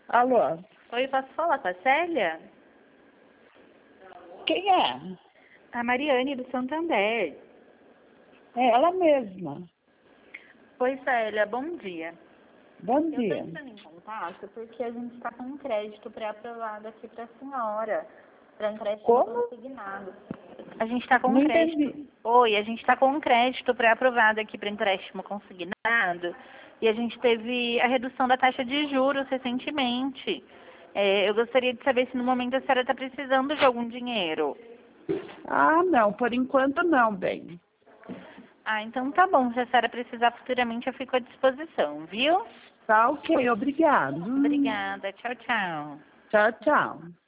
Alô? Oi, posso falar com a Célia? Quem é? A Mariane do Santander. É ela mesma. Oi, Célia, bom dia. Bom Eu estou dia. entrando em contato porque a gente está com um crédito pré-aprovado aqui para a senhora, para empréstimo Como? consignado. A gente está com Não um crédito. entendi. Oi, a gente está com um crédito pré-aprovado aqui para empréstimo consignado e a gente teve a redução da taxa de juros recentemente. Eu gostaria de saber se no momento a senhora está precisando de algum dinheiro. Ah, não, por enquanto não, bem. Ah, então tá bom. Se a senhora precisar futuramente, eu fico à disposição, viu? Tá ok, obrigado. Obrigada. Tchau, tchau. Tchau, tchau.